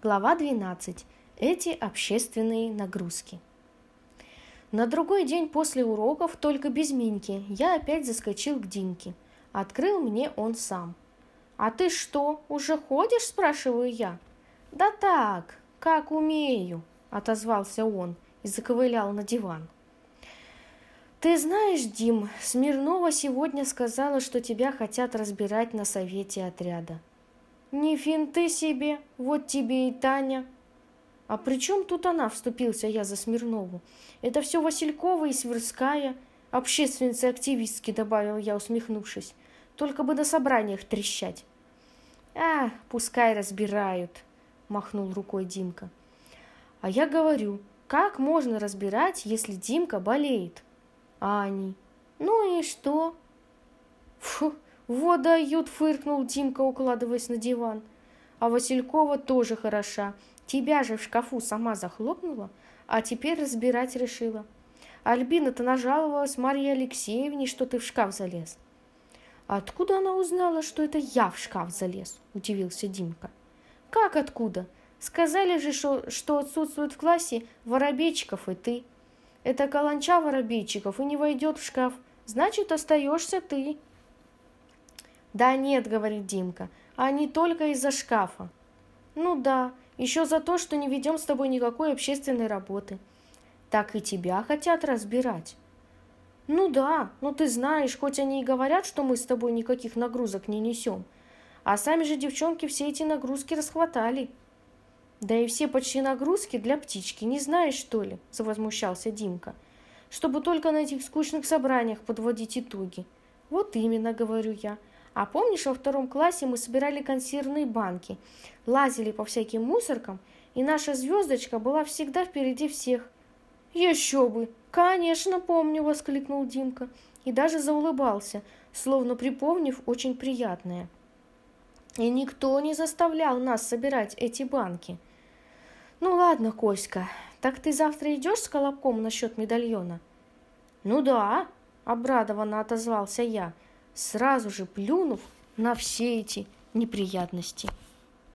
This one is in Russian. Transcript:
Глава 12. Эти общественные нагрузки. На другой день после уроков, только без Миньки, я опять заскочил к Димке. Открыл мне он сам. «А ты что, уже ходишь?» – спрашиваю я. «Да так, как умею», – отозвался он и заковылял на диван. «Ты знаешь, Дим, Смирнова сегодня сказала, что тебя хотят разбирать на совете отряда». «Не финты себе, вот тебе и Таня». «А при чем тут она?» – вступился я за Смирнову. «Это все Василькова и Сверская, общественницы-активистки», – добавил я, усмехнувшись. «Только бы на собраниях трещать». Пускай разбирают», – махнул рукой Димка. «А я говорю, как можно разбирать, если Димка болеет?» А они: «Ну и что?» «Фу, вот дают», – фыркнул Димка, укладываясь на диван. «А Василькова тоже хороша. Тебя же в шкафу сама захлопнула, а теперь разбирать решила. Альбина-то нажаловалась Марье Алексеевне, что ты в шкаф залез». «А откуда она узнала, что это я в шкаф залез?» – удивился Димка. «Как откуда? Сказали же, что отсутствует в классе Воробейчиков и ты. Это каланча Воробейчиков и не войдет в шкаф, значит, остаешься ты». «Да нет», – говорит Димка, – «а не только из-за шкафа». «Ну да, еще за то, что не ведем с тобой никакой общественной работы». «Так и тебя хотят разбирать». «Ну да, но ты знаешь, хоть они и говорят, что мы с тобой никаких нагрузок не несем, а сами же девчонки все эти нагрузки расхватали». «Да и все почти нагрузки для птички, не знаешь, что ли?» – завозмущался Димка. «Чтобы только на этих скучных собраниях подводить итоги». «Вот именно», – говорю я. «А помнишь, во 2 классе мы собирали консервные банки, лазили по всяким мусоркам, и наша звездочка была всегда впереди всех?» «Еще бы! Конечно, помню!» – воскликнул Димка и даже заулыбался, словно припомнив очень приятное. «И никто не заставлял нас собирать эти банки». «Ну ладно, Коська, так ты завтра идешь с Колобком насчет медальона?» «Ну да», – обрадованно отозвался я, сразу же плюнув на все эти неприятности.